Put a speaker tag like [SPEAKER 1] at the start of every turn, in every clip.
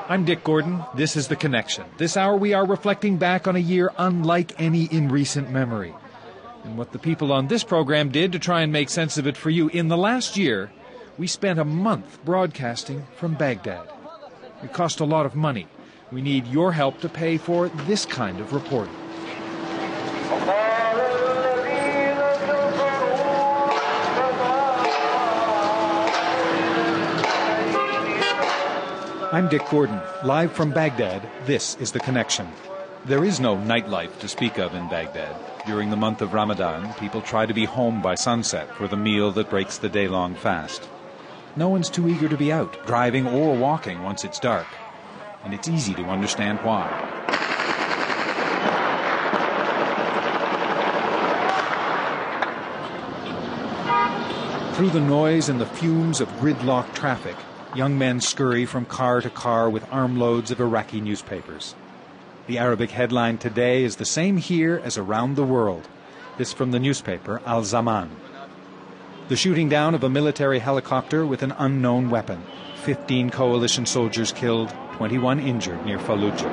[SPEAKER 1] I'm Dick Gordon. This is The Connection. This hour we are reflecting back on a year unlike any in recent memory, and what the people on this program did to try and make sense of it for you. In the last year, we spent a month broadcasting from Baghdad. It cost a lot of money. We need your help to pay for this kind of reporting. I'm Dick Gordon. Live from Baghdad, this is The Connection. There is no nightlife to speak of in Baghdad. During the month of Ramadan, people try to be home by sunset for the meal that breaks the day-long fast. No one's too eager to be out, driving or walking once it's dark. And it's easy to understand why. Through the noise and the fumes of gridlock traffic, young men scurry from car to car with armloads of Iraqi newspapers. The Arabic headline today is the same here as around the world. This from the newspaper Al Zaman. The shooting down of a military helicopter with an unknown weapon. 15 coalition soldiers killed, 21 injured near Fallujah.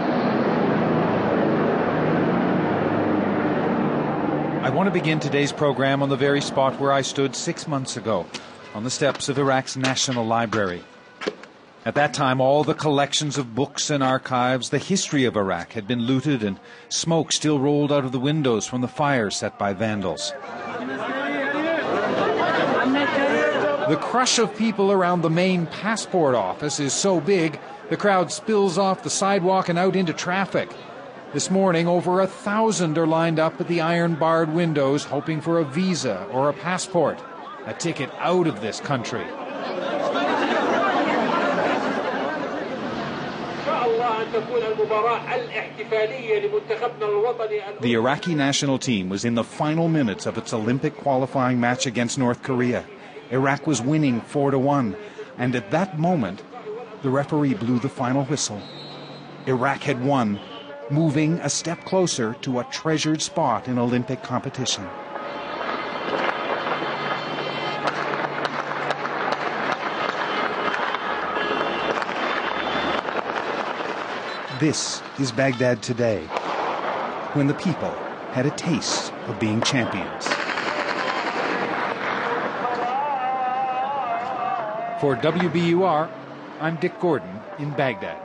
[SPEAKER 1] I want to begin today's program on the very spot where I stood 6 months ago, on the steps of Iraq's National Library. At that time, all the collections of books and archives, the history of Iraq, had been looted, and smoke still rolled out of the windows from the fire set by vandals. The crush of people around the main passport office is so big, the crowd spills off the sidewalk and out into traffic. This morning, over 1,000 are lined up at the iron-barred windows hoping for a visa or a passport, a ticket out of this country. The Iraqi national team was in the final minutes of its Olympic qualifying match against North Korea. Iraq was winning 4-1, and at that moment, the referee blew the final whistle. Iraq had won, moving a step closer to a treasured spot in Olympic competition. This is Baghdad today, when the people had a taste of being champions. For WBUR, I'm Dick Gordon in Baghdad.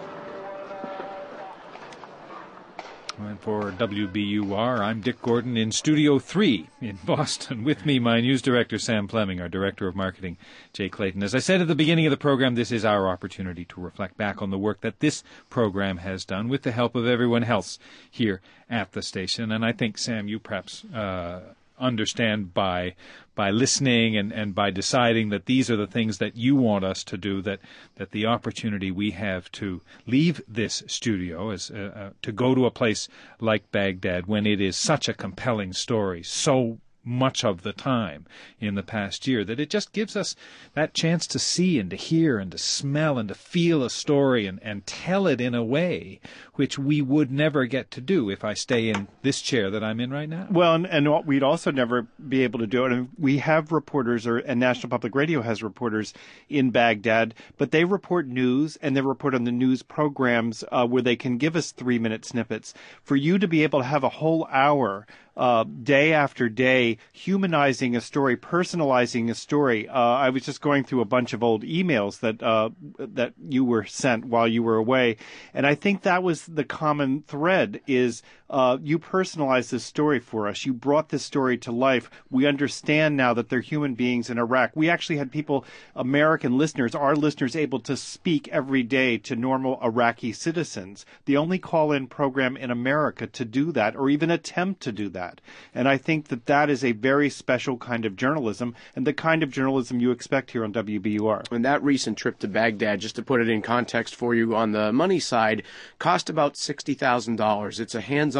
[SPEAKER 1] And for WBUR, I'm Dick Gordon in Studio 3 in Boston. With me, my news director, Sam Fleming, our director of marketing, Jay Clayton. As I said at the beginning of the program, this is our opportunity to reflect back on the work that this program has done with the help of everyone else here at the station. And I think, Sam, you perhaps understand by listening and by deciding that these are the things that you want us to do, that the opportunity we have to leave this studio is to go to a place like Baghdad when it is such a compelling story, so much of the time in the past year, that it just gives us that chance to see and to hear and to smell and to feel a story and tell it in a way which we would never get to do if I stay in this chair that I'm in right now.
[SPEAKER 2] Well, and we'd also never be able to do it. And we have reporters, and National Public Radio has reporters in Baghdad, but they report news, and they report on the news programs where they can give us 3-minute snippets. For you to be able to have a whole hour day after day, humanizing a story, personalizing a story. I was just going through a bunch of old emails that you were sent while you were away, and I think that was the common thread, is you personalized this story for us. You brought this story to life. We understand now that they're human beings in Iraq. We actually had people, American listeners, our listeners, able to speak every day to normal Iraqi citizens. The only call-in program in America to do that, or even attempt to do that. And I think that is a very special kind of journalism, and the kind of journalism you expect here on WBUR.
[SPEAKER 3] And that recent trip to Baghdad, just to put it in context for you on the money side, cost about $60,000. It's a hands-on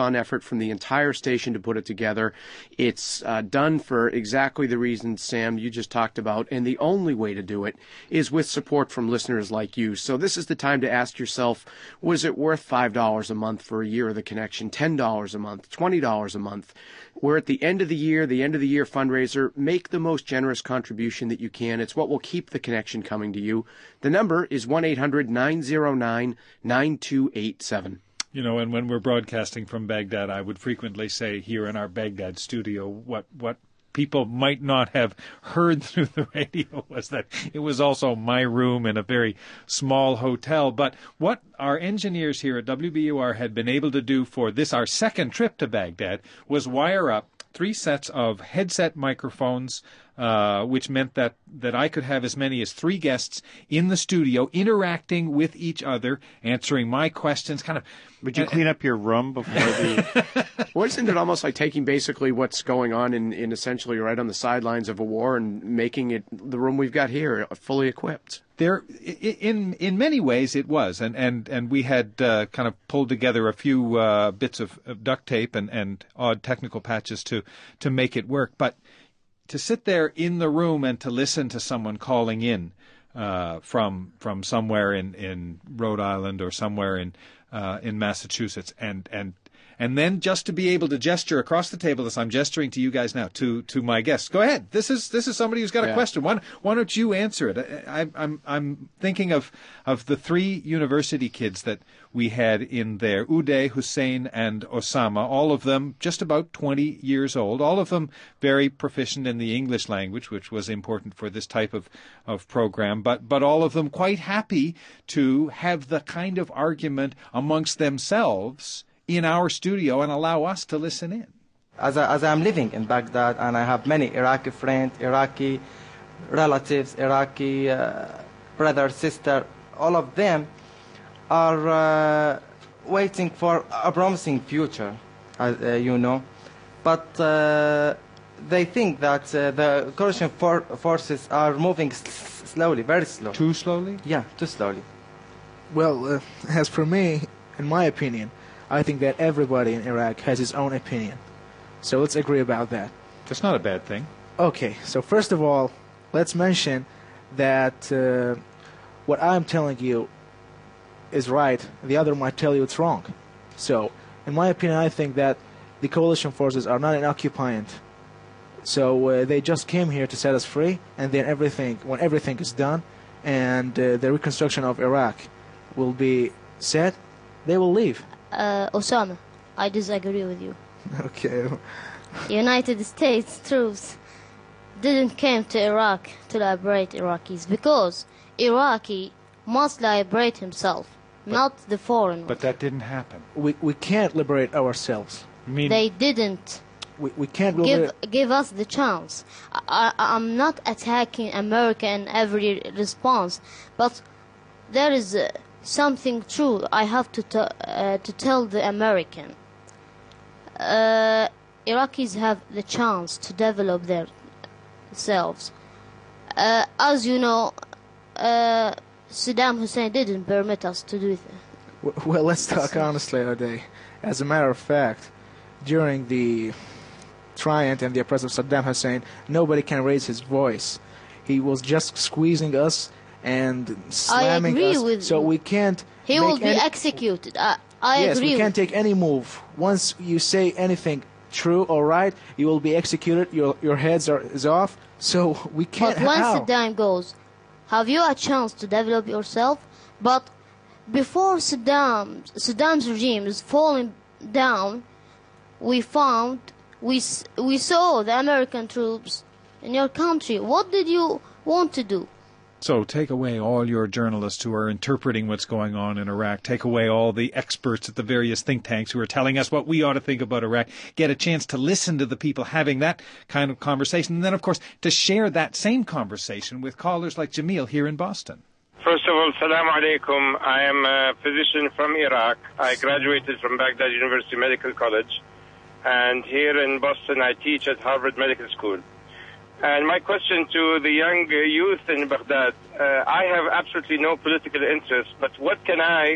[SPEAKER 3] hands-on effort from the entire station to put it together. It's done for exactly the reasons, Sam, you just talked about, and the only way to do it is with support from listeners like you. So this is the time to ask yourself, was it worth $5 a month for a year of the connection, $10 a month, $20 a month? We're at the end of the year fundraiser. Make the most generous contribution that you can. It's what will keep the connection coming to you. The number is 1-800-909-9287.
[SPEAKER 1] You know, and when we're broadcasting from Baghdad, I would frequently say here in our Baghdad studio, what people might not have heard through the radio was that it was also my room in a very small hotel. But what our engineers here at WBUR had been able to do for this, our second trip to Baghdad, was wire up 3 sets of headset microphones, which meant that I could have as many as 3 guests in the studio interacting with each other, answering my questions, kind of.
[SPEAKER 2] Would you clean up your room before the...
[SPEAKER 3] Well, isn't it almost like taking basically what's going on in essentially right on the sidelines of a war and making it the room we've got here fully equipped?
[SPEAKER 1] There, in many ways, it was, and we had kind of pulled together a few bits of duct tape and odd technical patches to make it work. But to sit there in the room and to listen to someone calling in from somewhere in Rhode Island or somewhere in Massachusetts, and then just to be able to gesture across the table as I'm gesturing to you guys now to my guests. Go ahead. This is somebody who's got a question. Why don't you answer it? I'm thinking of the 3 university kids that we had in there, Uday, Hussein, and Osama, all of them just about 20 years old, all of them very proficient in the English language, which was important for this type of program, but all of them quite happy to have the kind of argument amongst themselves in our studio and allow us to listen in.
[SPEAKER 4] As I'm living in Baghdad, and I have many Iraqi friends, Iraqi relatives, Iraqi brother, sister, all of them are waiting for a promising future, you know. But they think that the coalition forces are moving slowly, very slow.
[SPEAKER 1] Too slowly?
[SPEAKER 4] Yeah, too slowly.
[SPEAKER 5] Well, as for me, in my opinion, I think that everybody in Iraq has his own opinion. So let's agree about that.
[SPEAKER 1] That's not a bad thing.
[SPEAKER 5] Okay, so first of all, let's mention that what I'm telling you is right. The other might tell you it's wrong. So, in my opinion, I think that the coalition forces are not inoccupant. So they just came here to set us free, and then when everything is done and the reconstruction of Iraq will be set, they will leave.
[SPEAKER 6] Osama, I disagree with you.
[SPEAKER 5] Okay.
[SPEAKER 6] United States troops didn't come to Iraq to liberate Iraqis because Iraqi must liberate himself, not the foreign.
[SPEAKER 1] But that didn't happen.
[SPEAKER 5] We can't liberate ourselves.
[SPEAKER 6] They didn't.
[SPEAKER 5] We can't
[SPEAKER 6] give us the chance. I'm not attacking America in every response, but there is something true I have to tell the American. Iraqis have the chance to develop themselves. As you know, Saddam Hussein didn't permit us to do that.
[SPEAKER 5] Well, let's talk honestly, Uday. As a matter of fact, during the triumph and the oppression of Saddam Hussein, nobody can raise his voice. He was just squeezing us and slamming us, so we can't.
[SPEAKER 6] He will be executed. I
[SPEAKER 5] yes,
[SPEAKER 6] agree.
[SPEAKER 5] Yes, we can't take any move. Once you say anything true or right, you will be executed. Your heads is off. So we can't.
[SPEAKER 6] But once Saddam goes, have you a chance to develop yourself? But before Saddam's regime is falling down, we saw the American troops in your country. What did you want to do?
[SPEAKER 1] So take away all your journalists who are interpreting what's going on in Iraq. Take away all the experts at the various think tanks who are telling us what we ought to think about Iraq. Get a chance to listen to the people having that kind of conversation. And then, of course, to share that same conversation with callers like Jamil here in Boston.
[SPEAKER 7] First of all, Salaam Alaikum. I am a physician from Iraq. I graduated from Baghdad University Medical College. And here in Boston, I teach at Harvard Medical School. And my question to the young youth in Baghdad, I have absolutely no political interest, but what can I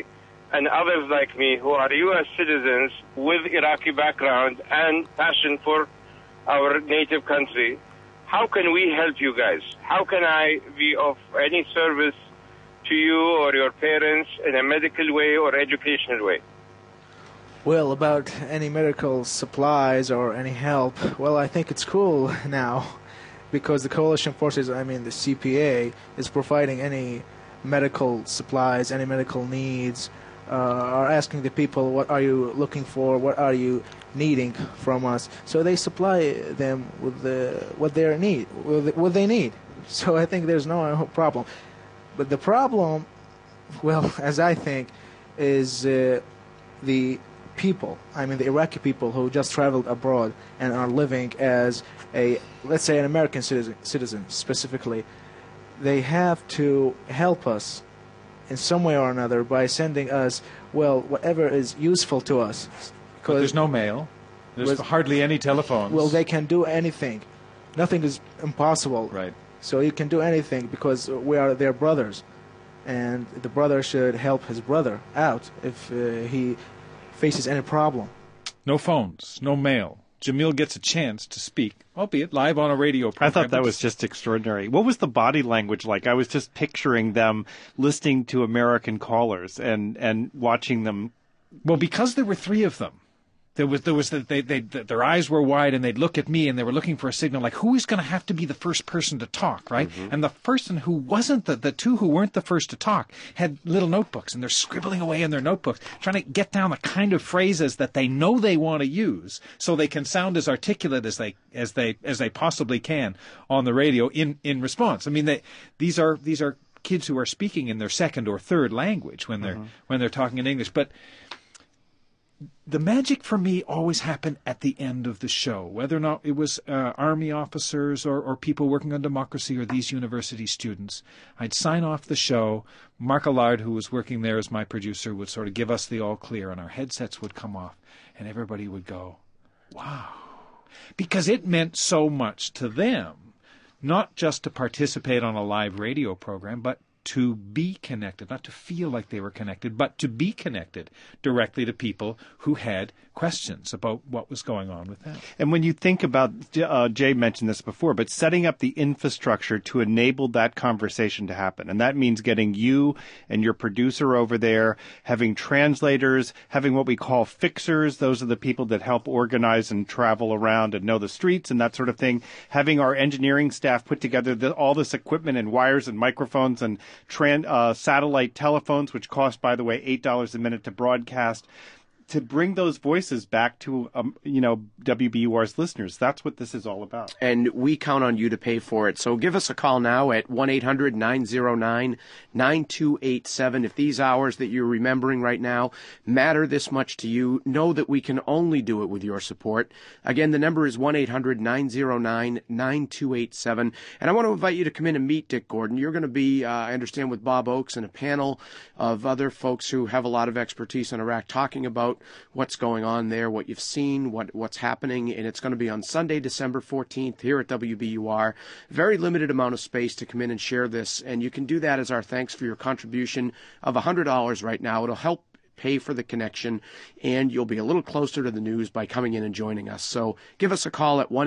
[SPEAKER 7] and others like me who are U.S. citizens with Iraqi background and passion for our native country. How can we help you guys? How can I be of any service to you or your parents in a medical way or educational way?
[SPEAKER 5] Well, about any medical supplies or any help, well, I think it's cool now because the coalition forces, the CPA, is providing any medical supplies, any medical needs, are asking the people, what are you looking for, what are you needing from us? So they supply them with what they need. So I think there's no problem. But the problem, well, as I think, is the people, the Iraqi people who just traveled abroad and are living as let's say an American citizen specifically. They have to help us in some way or another by sending us, whatever is useful to us.
[SPEAKER 1] But there's no mail. There's hardly any telephones.
[SPEAKER 5] Well, they can do anything. Nothing is impossible.
[SPEAKER 1] Right.
[SPEAKER 5] So you can do anything because we are their brothers. And the brother should help his brother out if he faces any problem.
[SPEAKER 1] No phones, no mail. Jamil gets a chance to speak, albeit live on a radio program.
[SPEAKER 2] I thought that was just extraordinary. What was the body language like? I was just picturing them listening to American callers and watching them.
[SPEAKER 1] Well, because there were three of them. Their eyes were wide and they'd look at me and they were looking for a signal like who is going to have to be the first person to talk, right? Mm-hmm. And the person who wasn't, the two who weren't the first to talk had little notebooks and they're scribbling away in their notebooks, trying to get down the kind of phrases that they know they want to use so they can sound as articulate as they possibly can on the radio in response. These are kids who are speaking in their second or third language when they're talking in English, but the magic for me always happened at the end of the show, whether or not it was Army officers or people working on democracy or these university students. I'd sign off the show. Mark Allard, who was working there as my producer, would sort of give us the all clear, and our headsets would come off, and everybody would go, wow. Because it meant so much to them, not just to participate on a live radio program, but to be connected, not to feel like they were connected, but to be connected directly to people who had questions about what was going on with them.
[SPEAKER 2] And when you think about, Jay mentioned this before, but setting up the infrastructure to enable that conversation to happen. And that means getting you and your producer over there, having translators, having what we call fixers. Those are the people that help organize and travel around and know the streets and that sort of thing. Having our engineering staff put together all this equipment and wires and microphones and satellite telephones, which cost, by the way, $8 a minute to broadcast, to bring those voices back to, WBUR's listeners. That's what this is all about.
[SPEAKER 3] And we count on you to pay for it. So give us a call now at 1-800-909-9287. If these hours that you're remembering right now matter this much to you, know that we can only do it with your support. Again, the number is 1-800-909-9287. And I want to invite you to come in and meet Dick Gordon. You're going to be, I understand, with Bob Oakes and a panel of other folks who have a lot of expertise in Iraq talking about what's going on there, what you've seen, what's happening, and it's going to be on Sunday, December 14th here at WBUR. Very limited amount of space to come in and share this, and you can do that as our thanks for your contribution of $100 right now. It'll help pay for the connection, and you'll be a little closer to the news by coming in and joining us. So give us a call at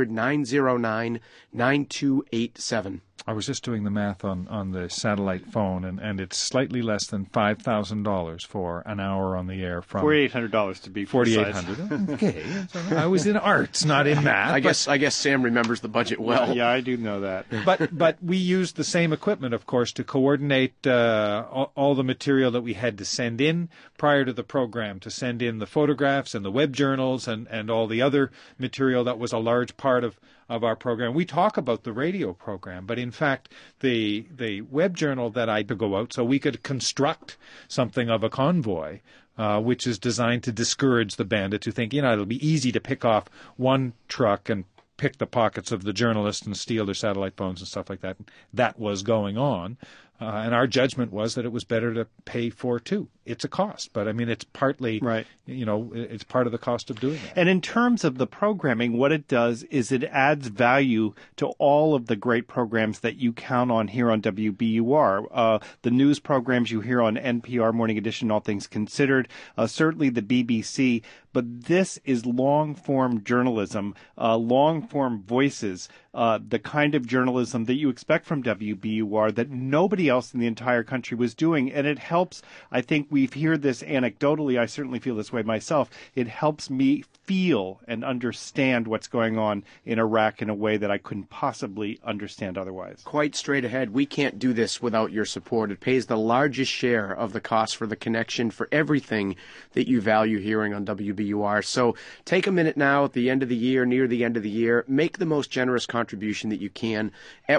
[SPEAKER 3] 1-800-909-9287.
[SPEAKER 1] I was just doing the math on the satellite phone, and it's slightly less than $5,000 for an hour on the air. From
[SPEAKER 2] $4,800 to be precise.
[SPEAKER 1] $4,800. Okay, I was in arts, not in math.
[SPEAKER 3] I guess Sam remembers the budget well.
[SPEAKER 2] Yeah, I do know that.
[SPEAKER 1] But we used the same equipment, of course, to coordinate all the material that we had to send in prior to the program, to send in the photographs and the web journals and all the other material that was a large part of our program. We talk about the radio program, but in fact, the web journal that I had to go out so we could construct something of a convoy, which is designed to discourage the bandits who think, it'll be easy to pick off one truck and pick the pockets of the journalists and steal their satellite phones and stuff like that. That was going on. and our judgment was that it was better to pay for two. It's a cost, but I mean, it's partly,
[SPEAKER 2] right.
[SPEAKER 1] It's part of the cost of doing that.
[SPEAKER 2] And in terms of the programming, what it does is it adds value to all of the great programs that you count on here on WBUR. The news programs you hear on NPR Morning Edition, All Things Considered, certainly the BBC, but this is long-form journalism, long-form voices, the kind of journalism that you expect from WBUR that nobody else in the entire country was doing. And it helps, I think we hear this anecdotally, I certainly feel this way myself, it helps me feel and understand what's going on in Iraq in a way that I couldn't possibly understand otherwise.
[SPEAKER 3] Quite straight ahead. We can't do this without your support. It pays the largest share of the cost for the connection for everything that you value hearing on WBUR. So take a minute now at the end of the year, near the end of the year, make the most generous contribution that you can at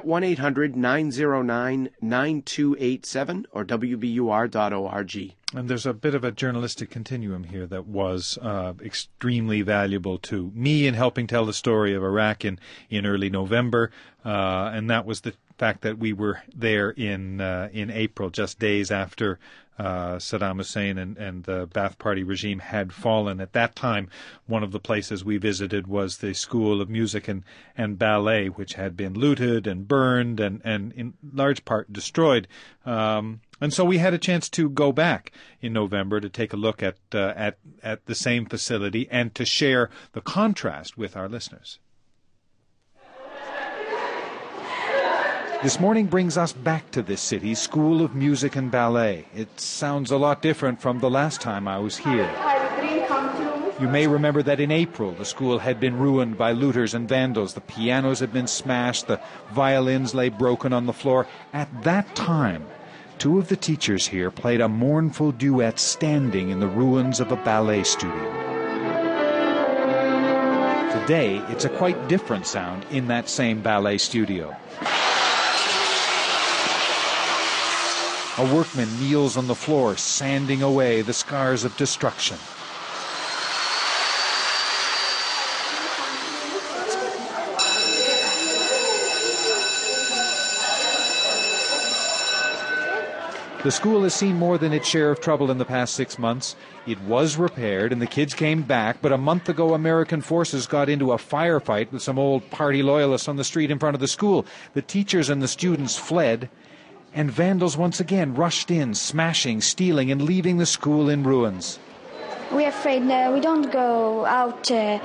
[SPEAKER 3] 1-800-909-9287 or WBUR.org.
[SPEAKER 1] And there's a bit of a journalistic continuum here that was extremely valuable to me in helping tell the story of Iraq in early November, and that was the fact that we were there in April, just days after Saddam Hussein and the Ba'ath Party regime had fallen. At that time, one of the places we visited was the School of Music and Ballet, which had been looted and burned and in large part destroyed. And so we had a chance to go back in November to take a look at the same facility and to share the contrast with our listeners. This morning brings us back to this city's School of Music and Ballet. It sounds a lot different from the last time I was here. You may remember that in April, the school had been ruined by looters and vandals. The pianos had been smashed, the violins lay broken on the floor. At that time, two of the teachers here played a mournful duet standing in the ruins of a ballet studio. Today, it's a quite different sound in that same ballet studio. A workman kneels on the floor, sanding away the scars of destruction. The school has seen more than its share of trouble in the past 6 months. It was repaired and the kids came back, but a month ago American forces got into a firefight with some old party loyalists on the street in front of the school. The teachers and the students fled, and vandals once again rushed in, smashing, stealing, and leaving the school in ruins.
[SPEAKER 8] We're afraid we don't go out 8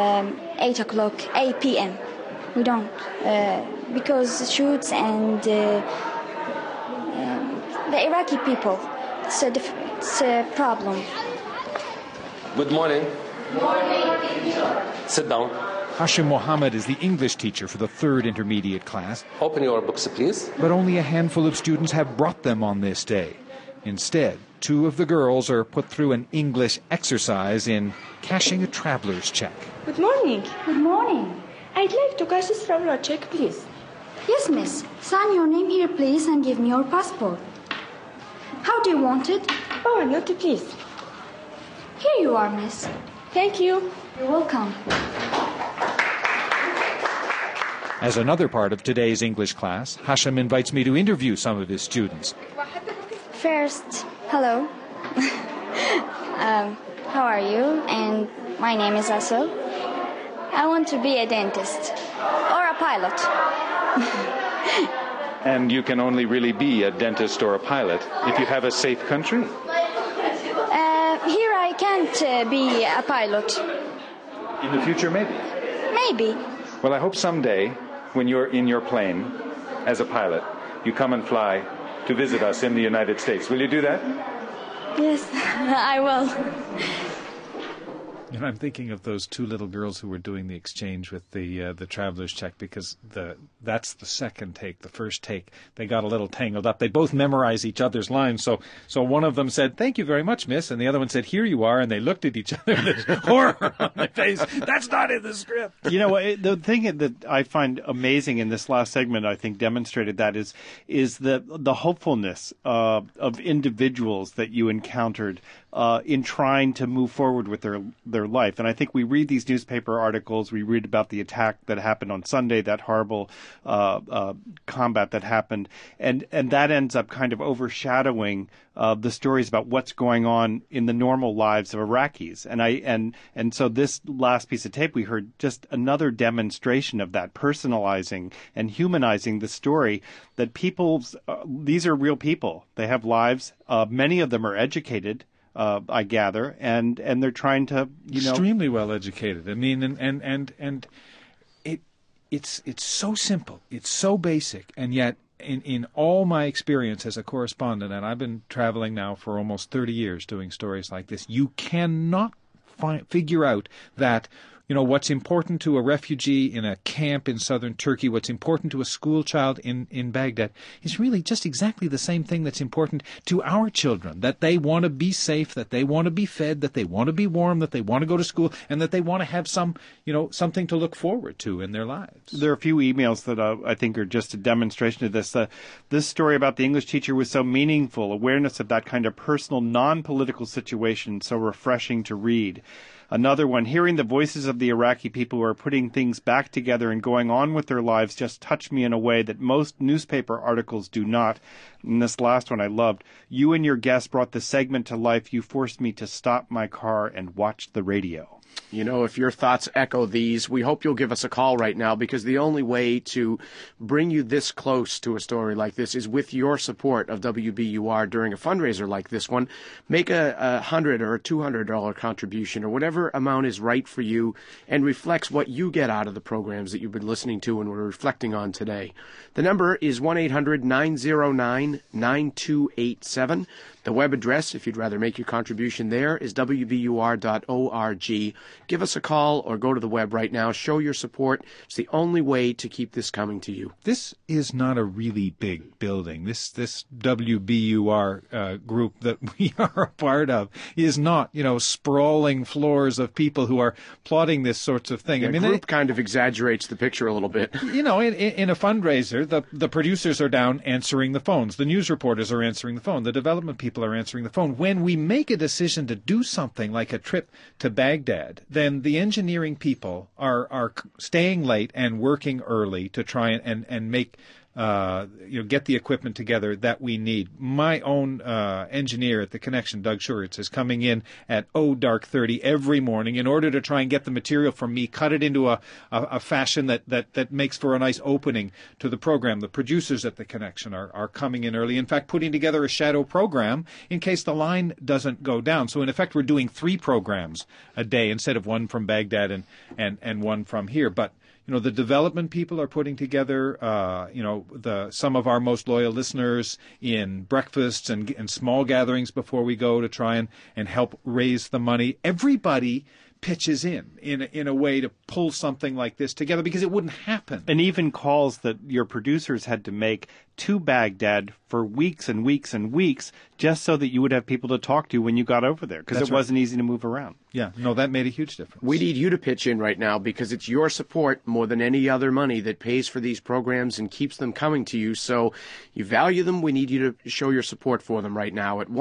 [SPEAKER 8] p.m. We don't, because shoots and the Iraqi people, it's a problem.
[SPEAKER 9] Good morning.
[SPEAKER 8] Good morning.
[SPEAKER 9] Sit down.
[SPEAKER 1] Hashim Mohammed is the English teacher for the third intermediate class.
[SPEAKER 9] Open your books, please.
[SPEAKER 1] But only a handful of students have brought them on this day. Instead, two of the girls are put through an English exercise in cashing a traveler's check.
[SPEAKER 10] Good morning.
[SPEAKER 8] Good morning.
[SPEAKER 10] I'd like to cash this traveler check, please.
[SPEAKER 8] Yes, miss. Sign your name here, please, and give me your passport. How do you want it?
[SPEAKER 10] Oh, a note, please.
[SPEAKER 8] Here you are, miss.
[SPEAKER 10] Thank you.
[SPEAKER 8] You're welcome.
[SPEAKER 1] As another part of today's English class, Hashim invites me to interview some of his students.
[SPEAKER 8] First, hello. How are you? And my name is Aso. I want to be a dentist or a pilot.
[SPEAKER 1] And you can only really be a dentist or a pilot if you have a safe country.
[SPEAKER 8] Here I can't be a pilot.
[SPEAKER 1] In the future, maybe.
[SPEAKER 8] Maybe.
[SPEAKER 1] Well, I hope someday, when you're in your plane as a pilot, you come and fly to visit us in the United States. Will you do that?
[SPEAKER 8] Yes, I will.
[SPEAKER 1] You know, I'm thinking of those two little girls who were doing the exchange with the traveler's check, because that's the second take. The first take, they got a little tangled up. They both memorized each other's lines. So one of them said, "Thank you very much, miss," and the other one said, "Here you are." And they looked at each other with horror on their face. That's not in the script.
[SPEAKER 2] You know, the thing that I find amazing in this last segment, I think demonstrated that is the hopefulness of individuals that you encountered in trying to move forward with their their life. And I think we read these newspaper articles, we read about the attack that happened on Sunday, that horrible combat that happened, and that ends up kind of overshadowing the stories about what's going on in the normal lives of Iraqis. And so this last piece of tape we heard just another demonstration of that, personalizing and humanizing the story that these are real people. They have lives. Many of them are educated, I gather, and they're trying to,
[SPEAKER 1] extremely well educated. I mean, and it's so simple, it's so basic, and yet in all my experience as a correspondent, and I've been traveling now for almost 30 years doing stories like this, you cannot figure out that, what's important to a refugee in a camp in southern Turkey, what's important to a school child in Baghdad, is really just exactly the same thing that's important to our children, that they want to be safe, that they want to be fed, that they want to be warm, that they want to go to school, and that they want to have something to look forward to in their lives.
[SPEAKER 2] There are a few emails that I think are just a demonstration of this. This story about the English teacher was so meaningful, awareness of that kind of personal, non-political situation, so refreshing to read. Another one, hearing the voices of the Iraqi people who are putting things back together and going on with their lives just touched me in a way that most newspaper articles do not. And this last one I loved. You and your guest brought the segment to life. You forced me to stop my car and watch the radio.
[SPEAKER 3] If your thoughts echo these, we hope you'll give us a call right now, because the only way to bring you this close to a story like this is with your support of WBUR during a fundraiser like this one. Make a $100 or a $200 contribution or whatever amount is right for you and reflects what you get out of the programs that you've been listening to and we're reflecting on today. The number is 1-800-909-9287. The web address, if you'd rather make your contribution there, is wbur.org. Give us a call or go to the web right now. Show your support. It's the only way to keep this coming to you.
[SPEAKER 1] This is not a really big building. This WBUR group that we are a part of is not, sprawling floors of people who are plotting this sorts of thing.
[SPEAKER 3] The group kind of exaggerates the picture a little bit.
[SPEAKER 1] In a fundraiser, the producers are down answering the phones. The news reporters are answering the phone. The development people are answering the phone. When we make a decision to do something like a trip to Baghdad, then the engineering people are staying late and working early to try and make get the equipment together that we need. My own engineer at the Connection, Doug Schuritz, is coming in at dark 30 every morning in order to try and get the material from me, cut it into a fashion that makes for a nice opening to the program. The producers at the Connection are coming in early, in fact, putting together a shadow program in case the line doesn't go down. So in effect, we're doing 3 programs a day instead of one from Baghdad and one from here. But the development people are putting together, some of our most loyal listeners in breakfasts and small gatherings before we go to try and help raise the money. Everybody pitches in a way to pull something like this together, because it wouldn't happen.
[SPEAKER 2] And even calls that your producers had to make to Baghdad for weeks and weeks and weeks, just so that you would have people to talk to when you got over there, because it wasn't easy to move around.
[SPEAKER 1] Yeah, no, that made a huge difference.
[SPEAKER 3] We need you to pitch in right now, because it's your support more than any other money that pays for these programs and keeps them coming to you. So you value them. We need you to show your support for them right now at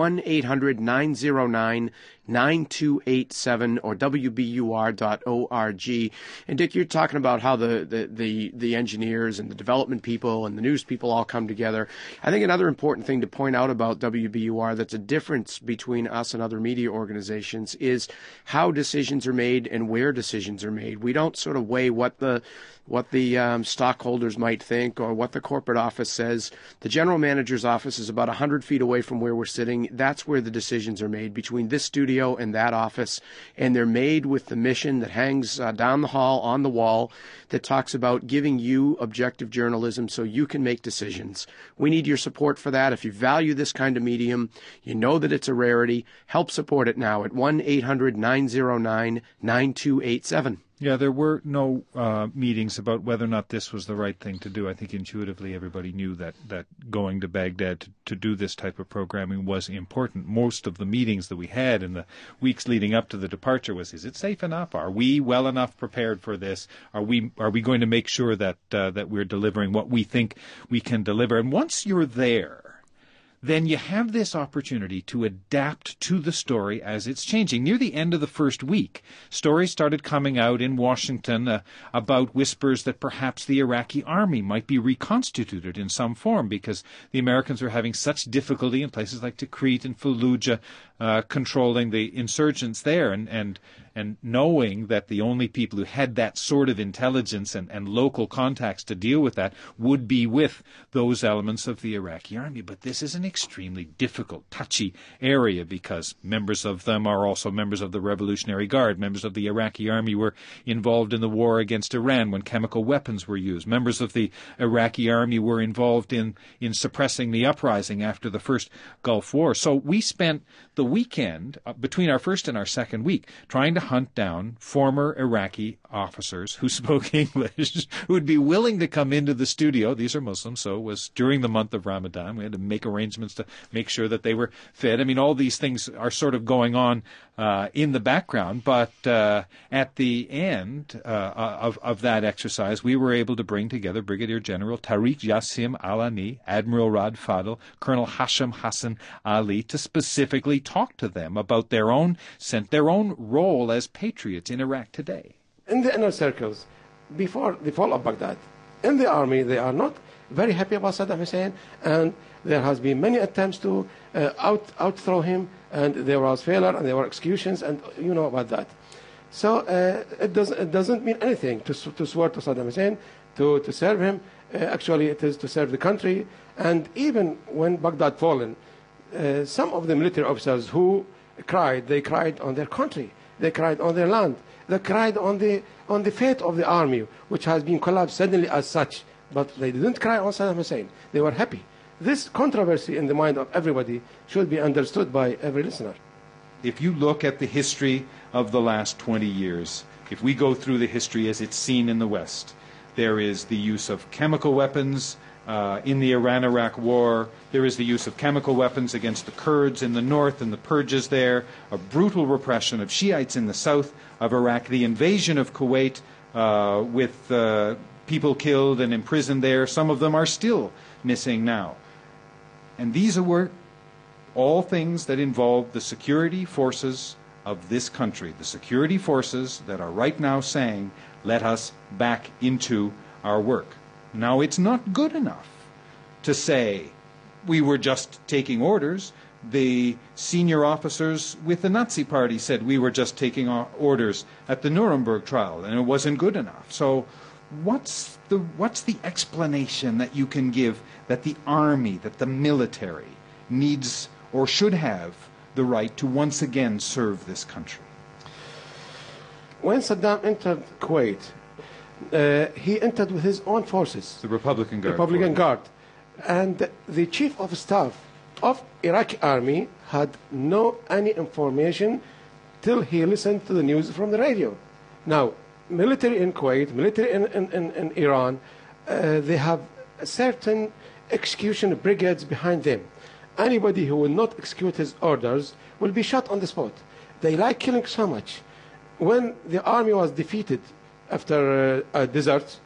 [SPEAKER 3] 1-800-909-9287 or wbur.org. And Dick, you're talking about how the engineers and the development people and the news people all come together. I think another important thing to point out about WBUR that's a difference between us and other media organizations is how decisions are made and where decisions are made. We don't sort of weigh what the stockholders might think or what the corporate office says. The general manager's office is about 100 feet away from where we're sitting. That's where the decisions are made, between this studio and that office. And they're made with the mission that hangs down the hall on the wall that talks about giving you objective journalism so you can make decisions. We need your support for that. If you value this kind of medium, you know that it's a rarity, help support it now at 1-800-909-9287.
[SPEAKER 1] Yeah, there were no meetings about whether or not this was the right thing to do. I think intuitively everybody knew that going to Baghdad to do this type of programming was important. Most of the meetings that we had in the weeks leading up to the departure was, is it safe enough? Are we well enough prepared for this? Are we going to make sure that we're delivering what we think we can deliver? And once you're there, then you have this opportunity to adapt to the story as it's changing. Near the end of the first week, stories started coming out in Washington about whispers that perhaps the Iraqi army might be reconstituted in some form because the Americans were having such difficulty in places like Tikrit and Fallujah controlling the insurgents there, and knowing that the only people who had that sort of intelligence and local contacts to deal with that would be with those elements of the Iraqi army. But this is an extremely difficult, touchy area because members of them are also members of the Revolutionary Guard. Members of the Iraqi army were involved in the war against Iran when chemical weapons were used. Members of the Iraqi army were involved in suppressing the uprising after the first Gulf War. So we spent the weekend, between our first and our second week, trying to hunt down former Iraqi officers who spoke English, who would be willing to come into the studio. These are Muslims, so it was during the month of Ramadan. We had to make arrangements to make sure that they were fed. I mean, all these things are sort of going on in the background, but at the end of that exercise, we were able to bring together Brigadier General Tariq Yassim Alani, Admiral Rad Fadl, Colonel Hashim Hassan Ali, to specifically talk to them about their own role as patriots in Iraq today.
[SPEAKER 11] In the inner circles, before the fall of Baghdad, in the army, they are not very happy about Saddam Hussein, and there has been many attempts to outthrow him, and there was failure, and there were executions, and you know about that. So it doesn't mean anything to swear to Saddam Hussein, to serve him. Actually, it is to serve the country. And even when Baghdad fallen, some of the military officers who cried, they cried on their country, they cried on their land, they cried on the fate of the army, which has been collapsed suddenly as such. But they didn't cry on Saddam Hussein. They were happy. This controversy in the mind of everybody should be understood by every listener.
[SPEAKER 1] If you look at the history of the last 20 years, if we go through the history as it's seen in the West, there is the use of chemical weapons in the Iran-Iraq war. There is the use of chemical weapons against the Kurds in the north and the purges there, a brutal repression of Shiites in the south of Iraq, the invasion of Kuwait with people killed and imprisoned there. Some of them are still missing now. And these were all things that involve the security forces of this country, the security forces that are right now saying, let us back into our work. Now, it's not good enough to say we were just taking orders. The senior officers with the Nazi Party said we were just taking orders at the Nuremberg trial, and it wasn't good enough. So what's the explanation that you can give that the army, that the military needs or should have the right to once again serve this country?
[SPEAKER 11] When Saddam entered Kuwait, he entered with his own forces.
[SPEAKER 1] The Republican Guard.
[SPEAKER 11] And the chief of staff of Iraqi army had no any information till he listened to the news from the radio. Now, military in Kuwait, military in Iran, they have certain execution brigades behind them. Anybody who will not execute his orders will be shot on the spot. They like killing so much. When the army was defeated after a desert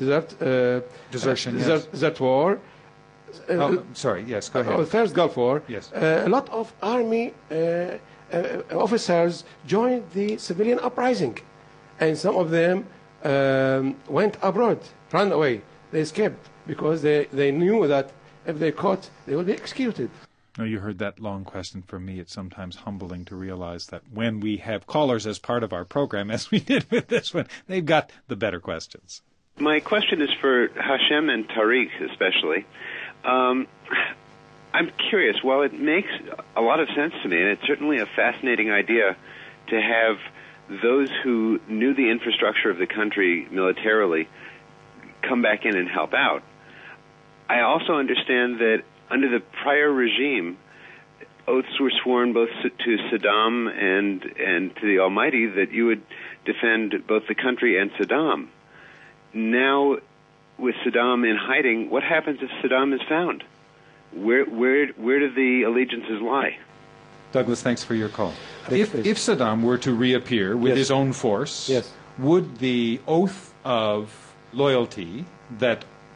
[SPEAKER 11] war.
[SPEAKER 1] Sorry, yes, go ahead.
[SPEAKER 11] First Gulf War.
[SPEAKER 1] Yes.
[SPEAKER 11] A lot of army officers joined the civilian uprising, and some of them went abroad, ran away. They escaped because they knew that if they caught, they would be executed.
[SPEAKER 1] Now, you heard that long question from me. It's sometimes humbling to realize that when we have callers as part of our program, as we did with this one, they've got the better questions.
[SPEAKER 12] My question is for Hashem and Tariq especially. I'm curious, while it makes a lot of sense to me, and it's certainly a fascinating idea to have those who knew the infrastructure of the country militarily come back in and help out, I also understand that under the prior regime, oaths were sworn both to Saddam and to the Almighty that you would defend both the country and Saddam. Now, with Saddam in hiding, what happens if Saddam is found? Where do the allegiances lie?
[SPEAKER 1] Douglas, thanks for your call. If Saddam were to reappear with his own force, would the oath of loyalty that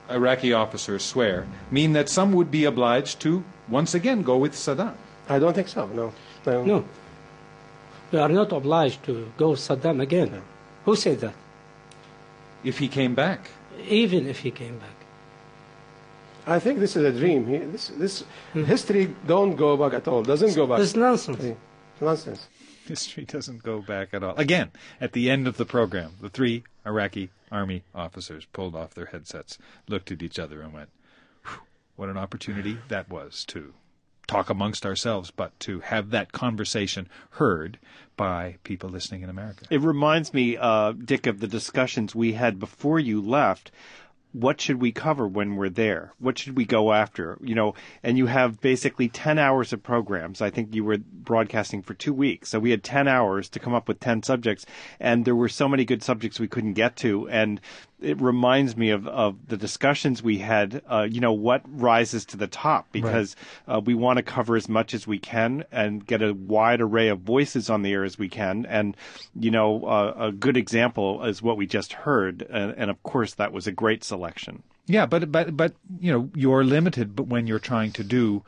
[SPEAKER 1] Iraqi officers swear mean that some would be obliged to once again go with Saddam.
[SPEAKER 11] I don't think so, no.
[SPEAKER 13] No. We are not obliged to go with Saddam again. No. Who said that?
[SPEAKER 1] If he came back.
[SPEAKER 13] Even if he came back.
[SPEAKER 11] I think this is a dream. This history don't go back at all. Doesn't go back.
[SPEAKER 13] It's nonsense.
[SPEAKER 11] It's nonsense.
[SPEAKER 1] History doesn't go back at all. Again, at the end of the program, the 3 Iraqi army officers pulled off their headsets, looked at each other and went, what an opportunity that was to talk amongst ourselves, but to have that conversation heard by people listening in America.
[SPEAKER 2] It reminds me, Dick, of the discussions we had before you left. What should we cover when we're there? What should we go after? You know, and you have basically 10 hours of programs. I think you were broadcasting for 2 weeks. So we had 10 hours to come up with 10 subjects. And there were so many good subjects we couldn't get to. And it reminds me of the discussions we had, what rises to the top, because we want to cover as much as we can and get a wide array of voices on the air as we can. And, a good example is what we just heard. And of course, that was a great selection.
[SPEAKER 1] Yeah, but you're limited, but when you're trying to do,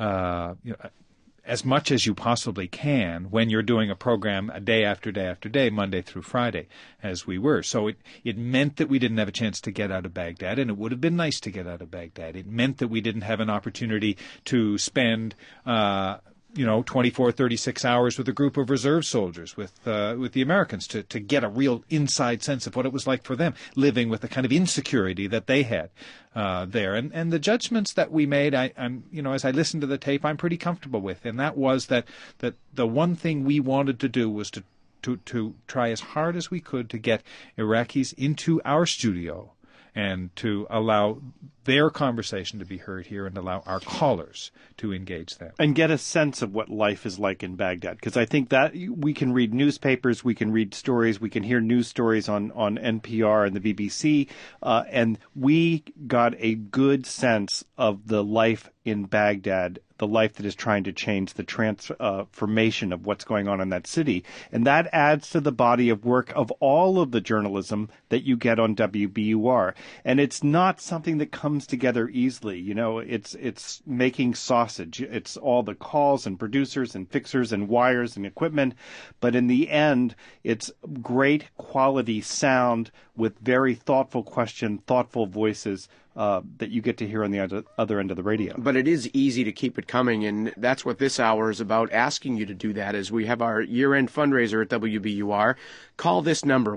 [SPEAKER 1] as much as you possibly can when you're doing a program a day after day after day, Monday through Friday, as we were. So it meant that we didn't have a chance to get out of Baghdad, and it would have been nice to get out of Baghdad. It meant that we didn't have an opportunity to spend 24, 36 hours with a group of reserve soldiers, with the Americans, to get a real inside sense of what it was like for them, living with the kind of insecurity that they had there. And the judgments that we made, I'm as I listened to the tape, I'm pretty comfortable with. And that was that the one thing we wanted to do was to try as hard as we could to get Iraqis into our studio and to allow their conversation to be heard here and allow our callers to engage them.
[SPEAKER 2] And get a sense of what life is like in Baghdad. Because I think that we can read newspapers, we can read stories, we can hear news stories on NPR and the BBC, and we got a good sense of the life in Baghdad, the life that is trying to change the transformation of what's going on in that city. And that adds to the body of work of all of the journalism that you get on WBUR. And it's not something that comes together easily. It's making sausage. It's all the calls and producers and fixers and wires and equipment. But in the end, it's great quality sound with very thoughtful question, thoughtful voices that you get to hear on the other end of the radio.
[SPEAKER 3] But it is easy to keep it coming, and that's what this hour is about, asking you to do that. As we have our year-end fundraiser at WBUR, call this number,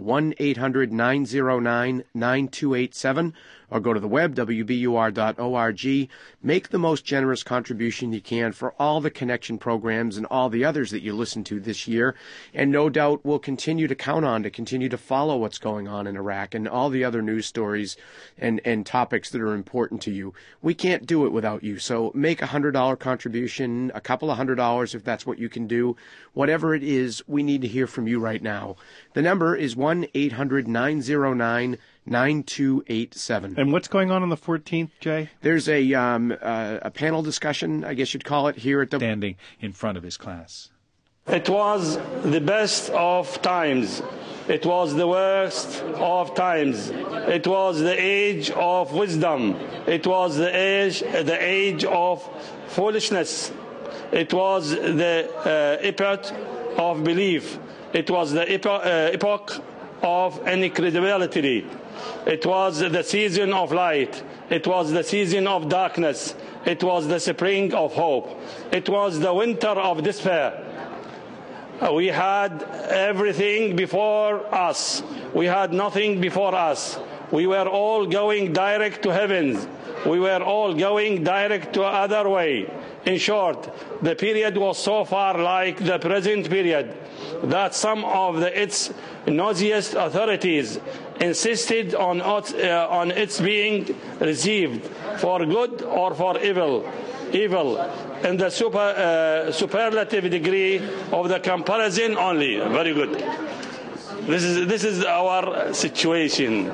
[SPEAKER 3] 1-800-909-9287, or go to the web, wbur.org. Make the most generous contribution you can for all the Connection programs and all the others that you listen to this year. And no doubt we'll continue to count on to continue to follow what's going on in Iraq and all the other news stories and topics that are important to you. We can't do it without you. So make a $100 contribution, a couple of $100 if that's what you can do. Whatever it is, we need to hear from you right now. The number is 1-800-909-9287.
[SPEAKER 2] And what's going on the 14th, Jay?
[SPEAKER 3] There's a panel discussion, I guess you'd call it, here at the...
[SPEAKER 1] Standing in front of his class.
[SPEAKER 14] It was the best of times. It was the worst of times. It was the age of wisdom. It was the age of foolishness. It was the epoch of belief. It was the epoch of incredibility. It was the season of light. It was the season of darkness. It was the spring of hope. It was the winter of despair. We had everything before us. We had nothing before us. We were all going direct to heavens. We were all going direct to other way. In short, the period was so far like the present period that some of its noisiest authorities insisted on its being received for good or for evil in the superlative degree of the comparison only. Very good. This is our situation,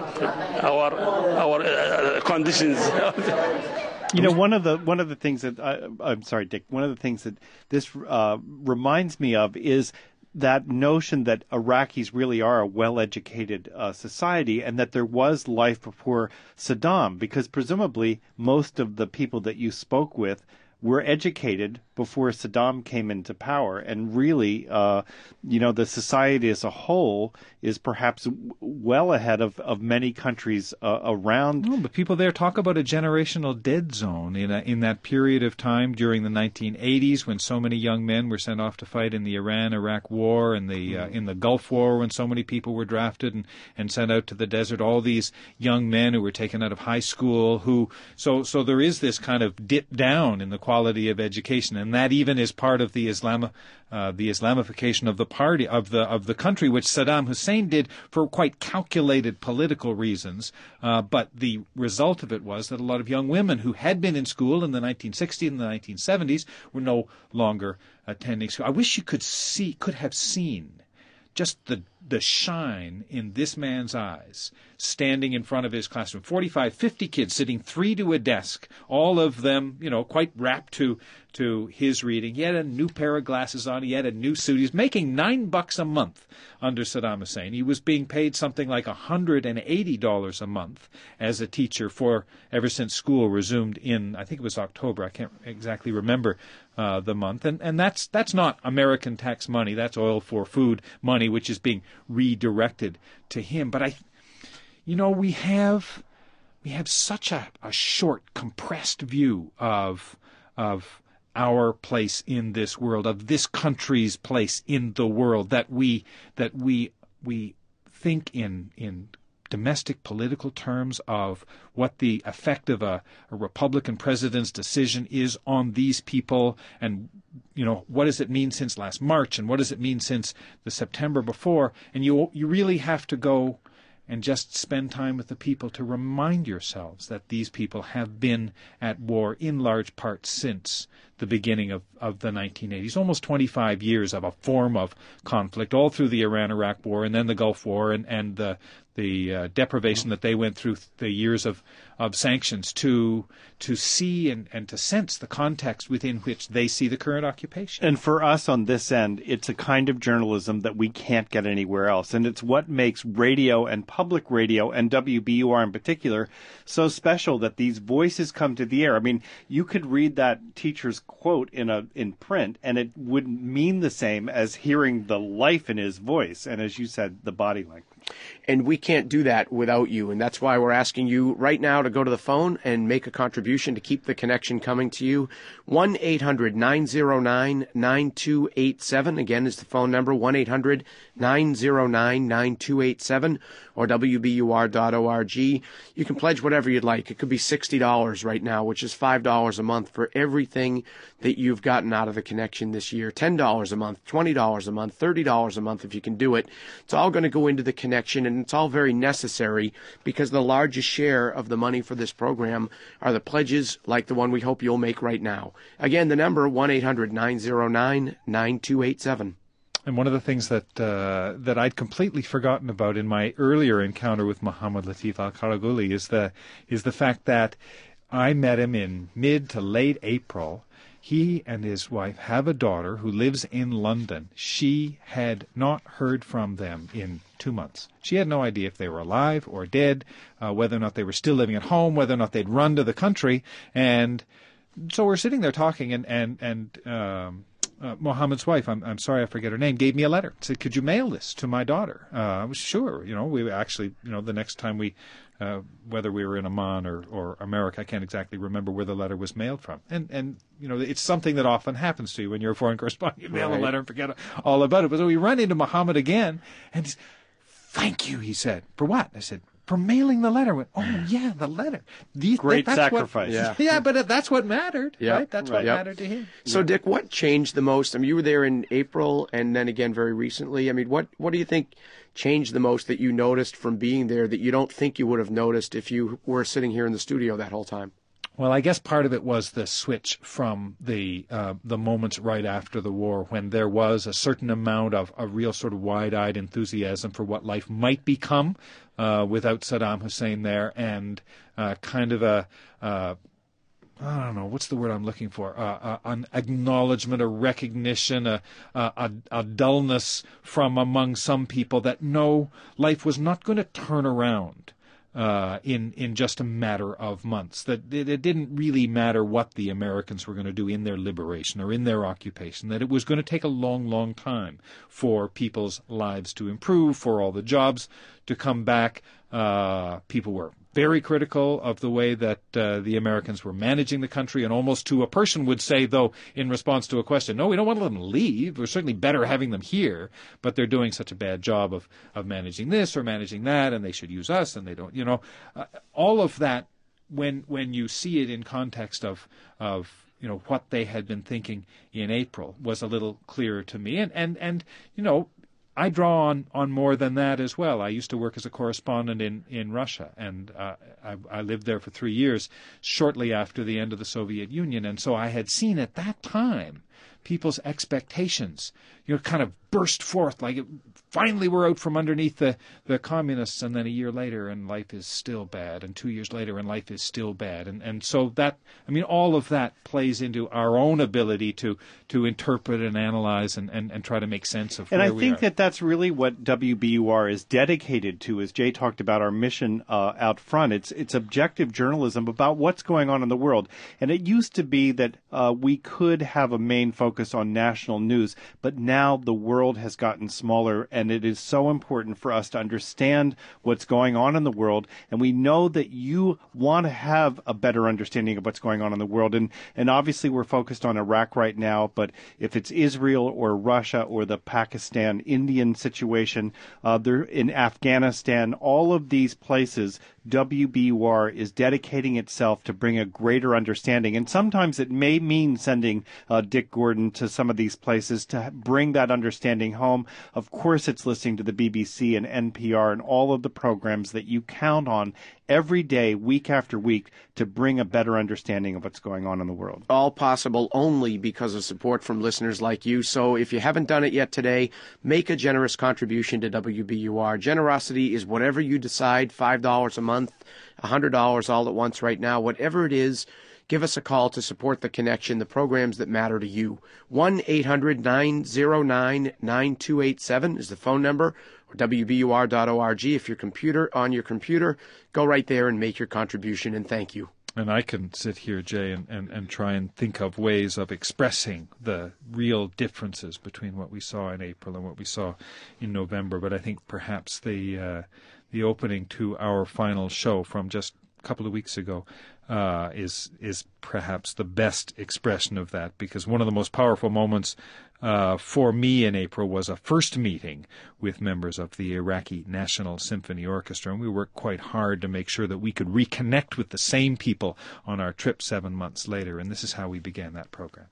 [SPEAKER 14] our conditions.
[SPEAKER 2] One of the things that I'm sorry, Dick. One of the things that this reminds me of is that notion that Iraqis really are a well-educated society and that there was life before Saddam, because presumably most of the people that you spoke with were educated before Saddam came into power, and really, the society as a whole is perhaps well ahead of many countries around.
[SPEAKER 1] No, but people there talk about a generational dead zone in that period of time during the 1980s when so many young men were sent off to fight in the Iran-Iraq War and in the Gulf War when so many people were drafted and sent out to the desert. All these young men who were taken out of high school so there is this kind of dip down in the quality of education, and that even is part of the Islamification of the party of the country, which Saddam Hussein did for quite calculated political reasons. But the result of it was that a lot of young women who had been in school in the 1960s and the 1970s were no longer attending school. I wish you could have seen just the shine in this man's eyes, standing in front of his classroom. 45, 50 kids sitting 3 to a desk, all of them, quite rapt to his reading. He had a new pair of glasses on. He had a new suit. He's making $9 a month under Saddam Hussein. He was being paid something like $180 a month as a teacher ever since school resumed in, I think it was October. I can't exactly remember the month. And that's not American tax money. That's oil for food money, which is being redirected to him. But we have such a short, compressed view of our place in this world, of this country's place in the world, that we think in domestic political terms of what the effect of a Republican president's decision is on these people, and what does it mean since last March, and what does it mean since the September before, and you really have to go and just spend time with the people to remind yourselves that these people have been at war in large part since the beginning of the 1980s, almost 25 years of a form of conflict, all through the Iran-Iraq War and then the Gulf War and the deprivation that they went through, the years of sanctions, to see and to sense the context within which they see the current occupation.
[SPEAKER 2] And for us on this end, it's a kind of journalism that we can't get anywhere else. And it's what makes radio and public radio, and WBUR in particular, so special, that these voices come to the air. I mean, you could read that teacher's quote in print, and it wouldn't mean the same as hearing the life in his voice, and as you said, the body language.
[SPEAKER 3] And we can't do that without you. And that's why we're asking you right now to go to the phone and make a contribution to keep the connection coming to you. 1-800-909-9287. Again, is the phone number, 1-800-909-9287, or WBUR.org. You can pledge whatever you'd like. It could be $60 right now, which is $5 a month for everything that you've gotten out of the connection this year. $10 a month, $20 a month, $30 a month if you can do it. It's all going to go into the connection, and it's all very necessary because the largest share of the money for this program are the pledges like the one we hope you'll make right now. Again, the number, 1-800-909-9287.
[SPEAKER 1] And one of the things that I'd completely forgotten about in my earlier encounter with Mohammed Latif Al-Karaguli is the fact that I met him in mid to late April. He and his wife have a daughter who lives in London. She had not heard from them in 2 months. She had no idea if they were alive or dead, whether or not they were still living at home, whether or not they'd run to the country. And so we're sitting there talking, and Mohammed's wife, I'm sorry I forget her name, gave me a letter. Said, could you mail this to my daughter? I was sure. We actually, the next time whether we were in Amman or America, I can't exactly remember where the letter was mailed from. And it's something that often happens to you when you're a foreign correspondent. You mail a letter and forget all about it. But so we run into Mohammed again, and he's, thank you, he said. For what? I said, for mailing the letter. I went, oh, yeah, the letter.
[SPEAKER 2] Great sacrifice.
[SPEAKER 1] Yeah, but that's what mattered, right? That's what mattered to him.
[SPEAKER 3] So, Dick, what changed the most? I mean, you were there in April and then again very recently. I mean, what do you think changed the most that you noticed from being there that you don't think you would have noticed if you were sitting here in the studio that whole time?
[SPEAKER 1] Well, I guess part of it was the switch from the moments right after the war, when there was a certain amount of a real sort of wide-eyed enthusiasm for what life might become without Saddam Hussein there, and kind of a I don't know, what's the word I'm looking for? An acknowledgement, a recognition, a dullness from among some people that no, life was not going to turn around in just a matter of months. That it didn't really matter what the Americans were going to do in their liberation or in their occupation, that it was going to take a long, long time for people's lives to improve, for all the jobs to come back. People were very critical of the way that the Americans were managing the country, and almost to a person would say, though, in response to a question, no, we don't want to let them leave. We're certainly better having them here, but they're doing such a bad job of managing this or managing that, and they should use us, and they don't, all of that, when you see it in context of what they had been thinking in April, was a little clearer to me. And I draw on more than that as well. I used to work as a correspondent in Russia, and I lived there for 3 years shortly after the end of the Soviet Union. And so I had seen at that time people's expectations, kind of burst forth like finally we're out from underneath the communists, and then a year later and life is still bad, and 2 years later and life is still bad. And so that, all of that plays into our own ability to interpret and analyze and try to make sense of where we are.
[SPEAKER 2] And I think that's really what WBUR is dedicated to, as Jay talked about our mission out front. It's objective journalism about what's going on in the world. And it used to be that we could have a main focus on national news, but now the world has gotten smaller, and it is so important for us to understand what's going on in the world. And we know that you want to have a better understanding of what's going on in the world. And obviously we're focused on Iraq right now, but if it's Israel or Russia or the Pakistan-Indian situation, they're in Afghanistan, all of these places, WBUR is dedicating itself to bring a greater understanding. And sometimes it may mean sending Dick Gordon to some of these places to bring that understanding home. Of course, it's listening to the BBC and NPR and all of the programs that you count on every day, week after week, to bring a better understanding of what's going on in the world.
[SPEAKER 3] All possible only because of support from listeners like you. So if you haven't done it yet today, make a generous contribution to WBUR. Generosity is whatever you decide, $5 a month, $100 all at once right now, whatever it is. Give us a call to support The Connection, the programs that matter to you. 1-800-909-9287 is the phone number, or WBUR.org. If you're on your computer, go right there and make your contribution, and thank you.
[SPEAKER 1] And I can sit here, Jay, and try and think of ways of expressing the real differences between what we saw in April and what we saw in November. But I think perhaps the opening to our final show from just a couple of weeks ago is perhaps the best expression of that, because one of the most powerful moments for me in April was a first meeting with members of the Iraqi National Symphony Orchestra, and we worked quite hard to make sure that we could reconnect with the same people on our trip 7 months later, and this is how we began that program.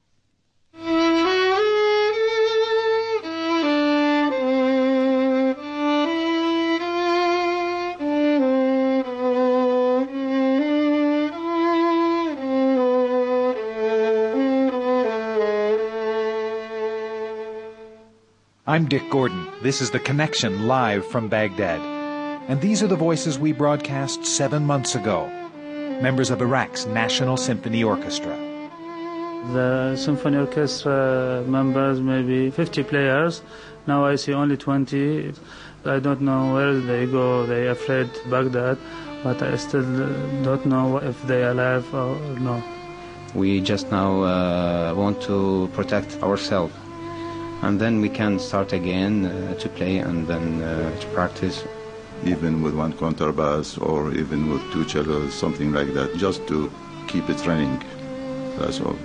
[SPEAKER 15] I'm Dick Gordon. This is The Connection live from Baghdad. And these are the voices we broadcast 7 months ago. Members of Iraq's National Symphony Orchestra.
[SPEAKER 16] The symphony orchestra members, maybe 50 players. Now I see only 20. I don't know where they go. They're afraid Baghdad, but I still don't know if they're alive or no.
[SPEAKER 17] We just now want to protect ourselves. And then we can start again to play and then to practice.
[SPEAKER 18] Even with one contrabass or even with two cellos, something like that, just to keep it running. That's all.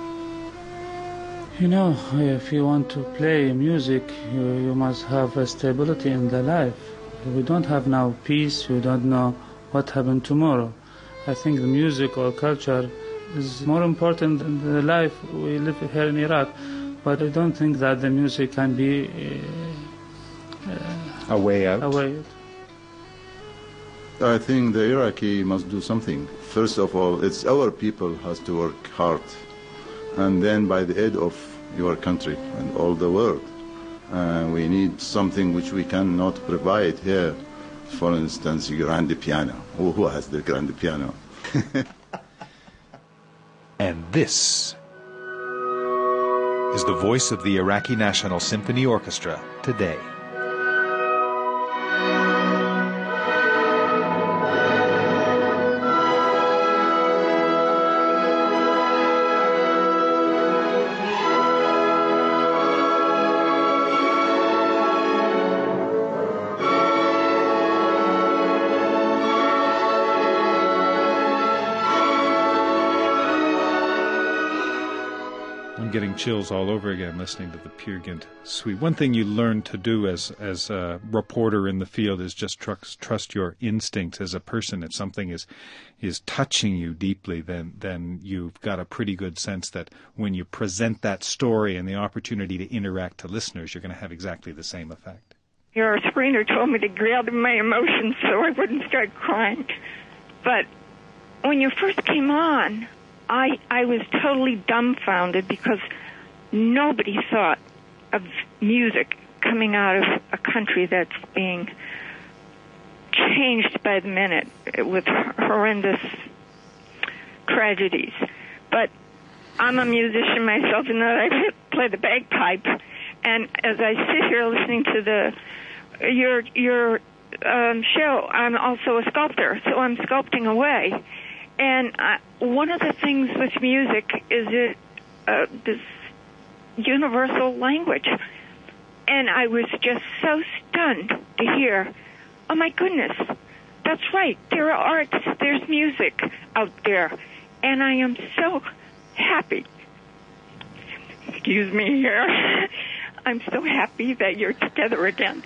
[SPEAKER 16] If you want to play music, you must have a stability in the life. We don't have now peace. We don't know what happened tomorrow. I think the music or culture is more important than the life we live here in Iraq. But I don't think that the music can be
[SPEAKER 15] a way out.
[SPEAKER 18] I think the Iraqi must do something. First of all, it's our people has to work hard, and then by the aid of your country and all the world, we need something which we cannot provide here. For instance, grand piano. Who has the grand piano?
[SPEAKER 15] And this is the voice of the Iraqi National Symphony Orchestra today.
[SPEAKER 1] I'm getting chills all over again listening to the Peer Gynt Suite. One thing you learn to do as a reporter in the field is just trust your instincts as a person. If something is touching you deeply, then you've got a pretty good sense that when you present that story and the opportunity to interact to listeners, you're going to have exactly the same effect.
[SPEAKER 19] Your screener told me to gather my emotions so I wouldn't start crying. But when you first came on, I was totally dumbfounded because nobody thought of music coming out of a country that's being changed by the minute with horrendous tragedies. But I'm a musician myself, and I play the bagpipe. And as I sit here listening to your show, I'm also a sculptor, so I'm sculpting away. And one of the things with music is this universal language. And I was just so stunned to hear, oh my goodness, that's right, there are arts, there's music out there. And I am so happy. Excuse me here. I'm so happy that you're together again.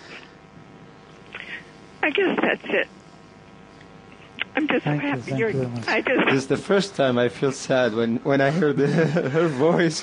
[SPEAKER 19] I guess that's it. I'm just so happy you're.
[SPEAKER 4] This is the first time I feel sad when I heard her voice.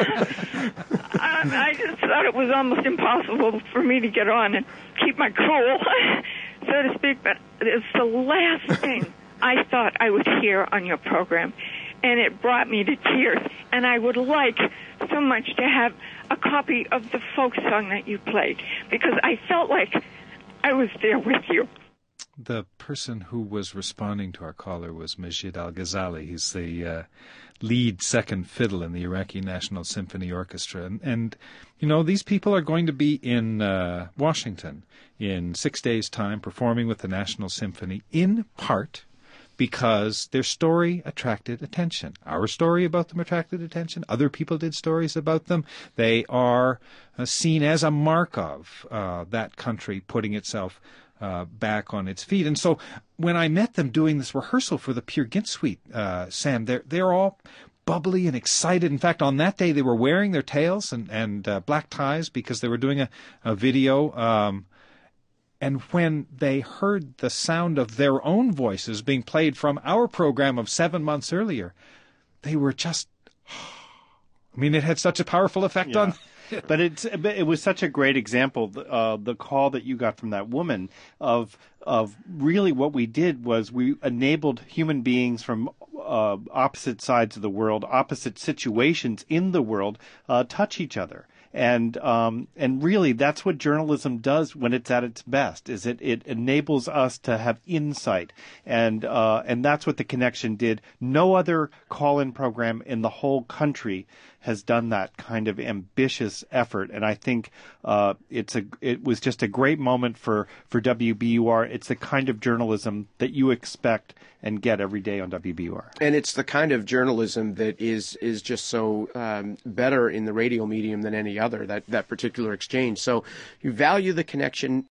[SPEAKER 19] I just thought it was almost impossible for me to get on and keep my cool, so to speak. But it's the last thing I thought I would hear on your program, and it brought me to tears. And I would like so much to have a copy of the folk song that you played, because I felt like I was there with you.
[SPEAKER 1] The person who was responding to our caller was Majid Al-Ghazali. He's the lead second fiddle in the Iraqi National Symphony Orchestra. And you know, these people are going to be in Washington in 6 days' time performing with the National Symphony, in part because their story attracted attention. Our story about them attracted attention. Other people did stories about them. They are seen as a mark of that country putting itself back on its feet. And so when I met them doing this rehearsal for the Peer Gynt Suite, Sam, they're all bubbly and excited. In fact, on that day they were wearing their tails and black ties because they were doing a video. And when they heard the sound of their own voices being played from our program of 7 months earlier, they were just, I mean, it had such a powerful effect on.
[SPEAKER 2] But it was such a great example, the call that you got from that woman of really what we did was we enabled human beings from opposite sides of the world, opposite situations in the world, touch each other. And really that's what journalism does when it's at its best, is it enables us to have insight. And that's what The Connection did. No other call-in program in the whole country has done that kind of ambitious effort. And I think it was just a great moment for WBUR. It's the kind of journalism that you expect and get every day on WBUR.
[SPEAKER 3] And it's the kind of journalism that is just so better in the radio medium than any other, that particular exchange. So you value The Connection